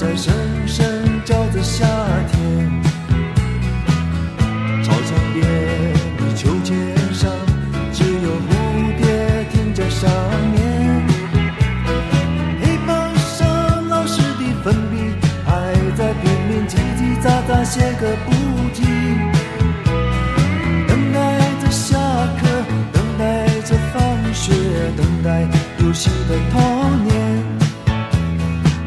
在深深照着夏天。操场边的秋千上，只有蝴蝶停在上面。黑板上老师的粉笔还在拼命叽叽喳喳写个不停。等待着下课，等待着放学，等待游戏的